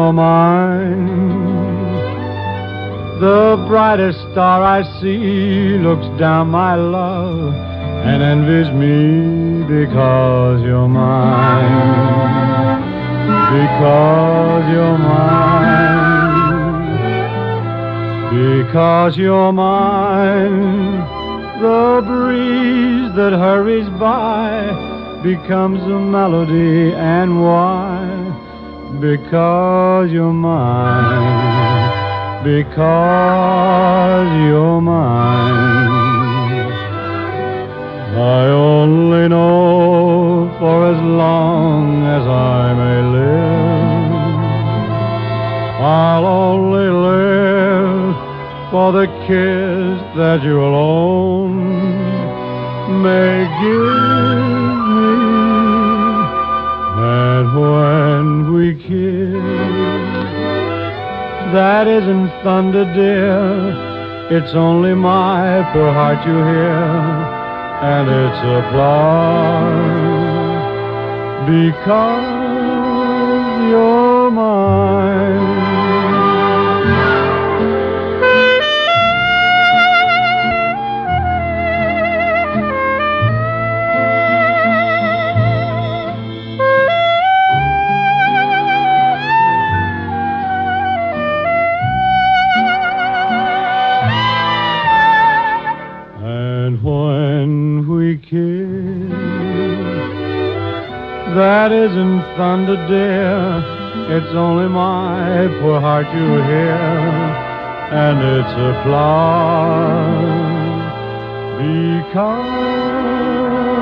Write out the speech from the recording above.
you're mine. The brightest star I see looks down my love and envies me because you're mine. Because you're mine. Because you're mine. The breeze that hurries by becomes a melody, and why? Because you're mine. Because you're mine. I only know for as long as I may live, I'll only live for the kiss that you alone may give me. And when we kiss, that isn't thunder, dear. It's only my poor heart you hear, and it's applause because you're mine. That isn't thunder, dear. It's only my poor heart you hear, and it's applause because